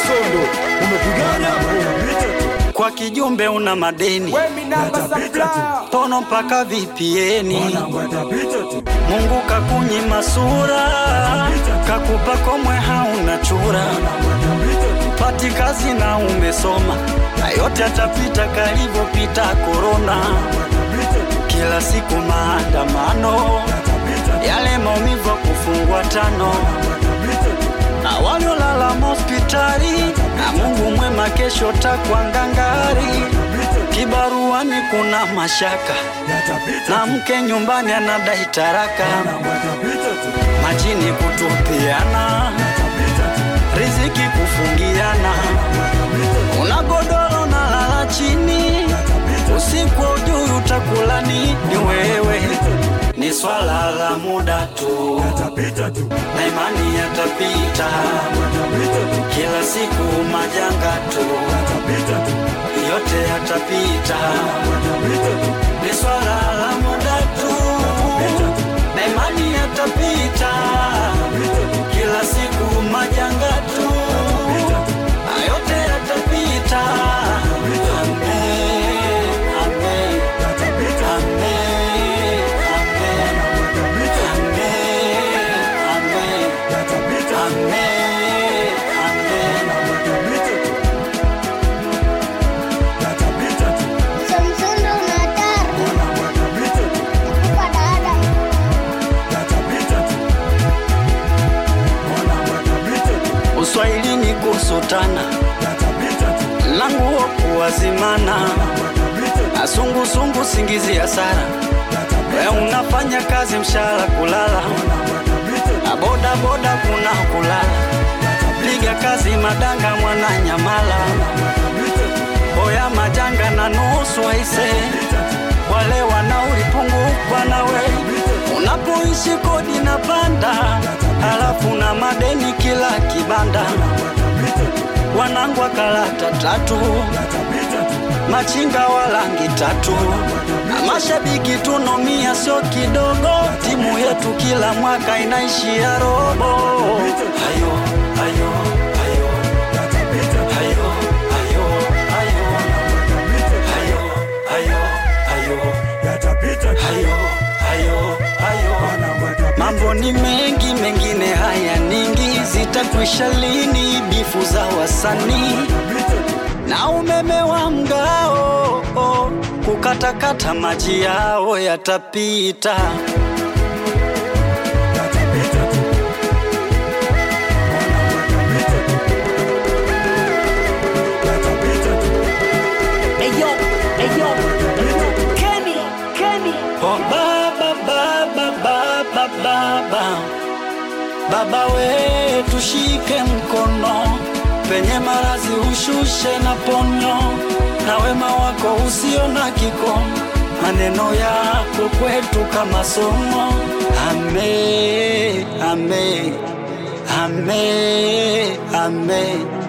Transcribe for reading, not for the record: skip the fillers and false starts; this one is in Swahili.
Sondo umepigana kwa kijumbe una madeni tono mpaka vipieni. Mungu kakunyima sura, kakupa komwe hauna chura. Pati kazi na umesoma, na yote atapita kalivopita corona. Kila siku maandamano, yale maumivu kufungwa tano. Na waliolala hospitali, na Mungu mwema kesho takwa ngangari. Kibaruani kuna mashaka, na mke nyumbani anadai taraka. Majini kutupiana, riziki kufungiana. Una godoro na lala chini, usiku ujui utakula nini wewe. Ni swala la muda tu, na imani yatapita. Kila siku majanga tu, yote yatapita. Ni swala la muda tu, na imani yatapita. Kila siku majanga tu, yote yatapita. Uswahili ni kusutana, langu kuwazimana. Asungu sungu singizi ya sara, we unafanya kazi mshahara kulala. Boda boda kuna kulala, piga kazi madanga mwana nyamala. Oya majanga na nusu aise, wale wanaulipungukwa nawe. Unapoishi kodi na panda, halafu na madeni kila kibanda. Wanangu wakalata tatu, machinga walangi tatu. Na mashabiki tunomia sio kidogo, timu yetu kila mwaka inaishia robo. Hayo, hayo, hayo, hayo, hayo, hayo, hayo, hayo, hayo, hayo, hayo. Mambo ni mengi, mengine haya ningi. Zitakwisha lini bifu za wasanii na umeme wa mgao? Kukatakata maji yao yatapita. Oh baba, baba, baba, baba, baba we tushike mkono, penye marazi ushushe na ponyo. Na wema wako usio na kikomo, maneno yako kwetu kama somo. Amen, amen, amen, amen.